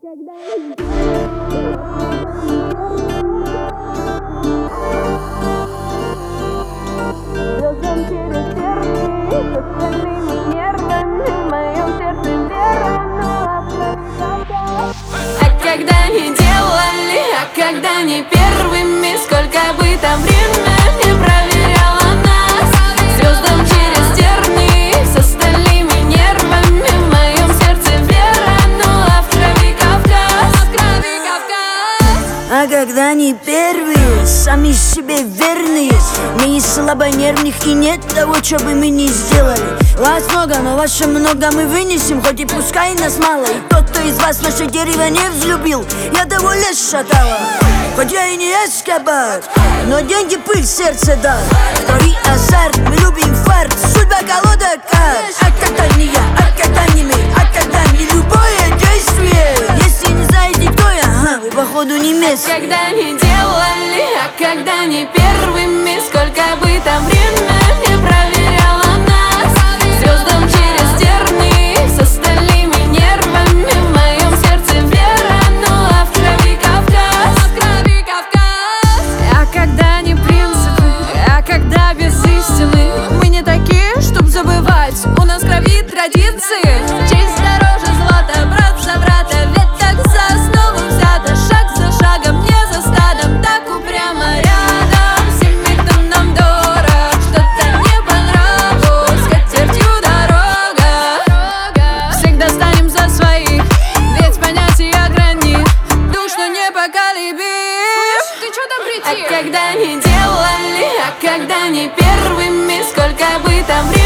Звездам через тернии, с остальными нервами, в моем сердце вера, а когда не делали, а когда не первыми, сколько бы там время не проверяло нас. Звездам через тернии, с остальными нервами, в моем сердце вера, ну а в крови Кавказ, в крови Кавказ. А когда не первые, сами себе верные, мы не слабонервных и нет того, что бы мы не сделали. Вас много, но ваше много мы вынесем, хоть и пускай нас мало. И тот, кто из вас наше дерево не взлюбил, я того лес шатала. Хоть я и не Эскобар, но деньги пыль в сердце дал. В крови азарт, мы любим фарт, судьба колода карт. А когда не я, а когда не мы, а когда не любое действие. Если не знаете, кто я, вы походу не место. Когда не делали, а когда не первыми, сколько бы там время не проверяло нас. Звездам через тернии, с остальными нервами, в моем сердце вера, ну а в крови Кавказ, в крови Кавказ. А когда не принципы, а когда без истины, мы не такие, чтоб забывать, у нас в крови традиции. Честь дороже злата, брат за брата, ведь так за основу взято. Шаг за шагом, не за стадом, так упрямо рядом. Всеми, кто нам дорог, что-то не по нраву, скатертью дорога. Всегда станем за своих, ведь понятия гранит, душно непоколебим. Ты чё там прийти? А когда не делали, а когда не первыми, сколько бы там